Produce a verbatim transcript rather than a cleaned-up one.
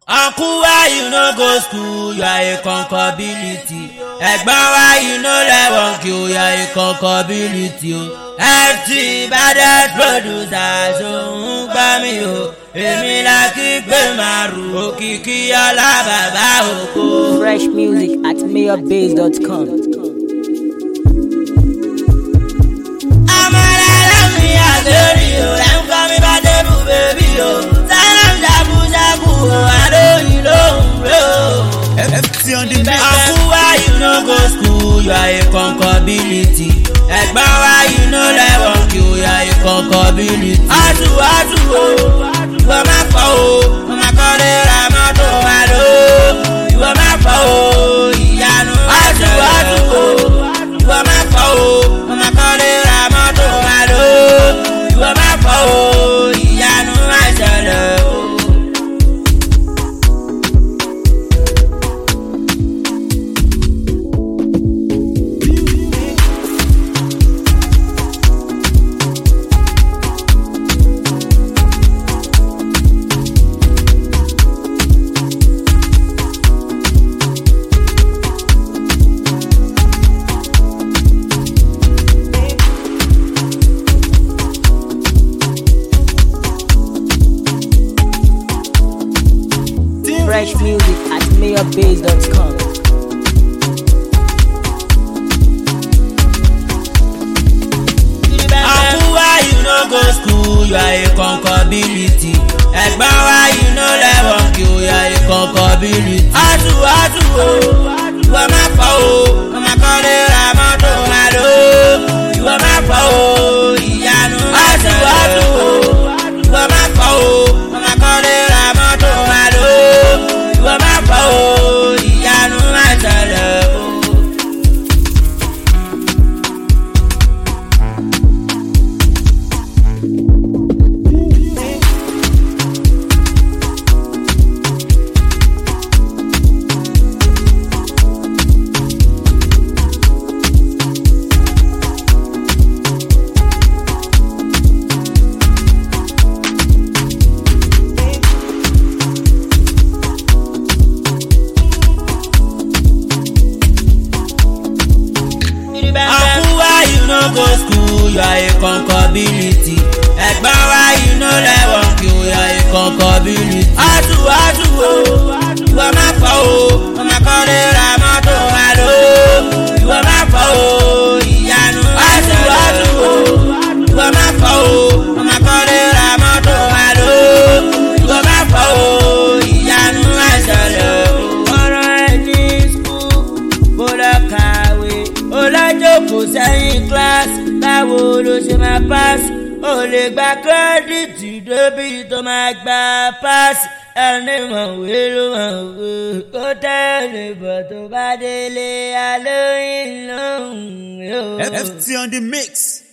Uncle, why you no go school? You are a concability. Ẹ̀gbọ́n, why you no level Q? You are a concability. F T baddest producer, so ń gbá mi o. Èmi la kí gbé màrú, òkìkí ọlá bàbá òkú. Fresh music at mayor base dot com. Uncle, why you no go school? You are a concability. Ẹ̀gbọ́n, why you no level Q? You are a concability. Atu atu o, ìwọ máa fọ o, mo máa kọ́ lé ra mọ́tò wa ló. Ìwọ máa fọ o, ìyanu àṣẹlẹ̀ o. Atu atu o, ìwọ máa fọ o, mo máa kọ́ lé ra mọ́tò wa ló. Ìwọ máa fọ o, ìyanu àṣẹlẹ̀ o. Fresh music at mayor base dot com. Uncle, why you no go school? You are a concability. Ẹ̀gbọ́n, why you no level Q? You are a concability. Atu atu o, ìwọ máa fọ o, mo máa kọ́ lé ra mọ́tò wa ló. Ìwọ máa fọ o, ìyanu àṣẹlẹ̀ o. Atu atu o, ìwọ máa fọ o, mo máa kọ́ lé ra mọ́tò wa ló. Ìwọ máa fọ o, ìyanu àṣẹlẹ̀ o. Uncle, why you no go school? You are a concability. Ẹ̀gbọ́n, why you no level Q? You are a concability. Atu atu o, ìwọ máa fọ o, mo máa kọ́ lé ra mọ́tò wa ló. Ìwọ máa fọ o, ìyanu àṣẹlẹ̀ o. Ìwọ máa fọ o, mo máa kọ́ lé ra mọ́tò wa ló. Ìwọ máa fọ o, ìyanu àṣẹlẹ̀ o. Ọ̀rọ̀ ẹ̀ ní skul, mo lọ kàwé. Olájókòó sẹ́yìn class, báwo ló ṣe máa pass? O lè gba kírẹ́dìtì débi tó máa gba pass. Ẹni mọ̀wé ló mọ̀wé, kó tẹ̀lé bọ̀ tó bá délé alóyìn lóhùn. F T on the mix.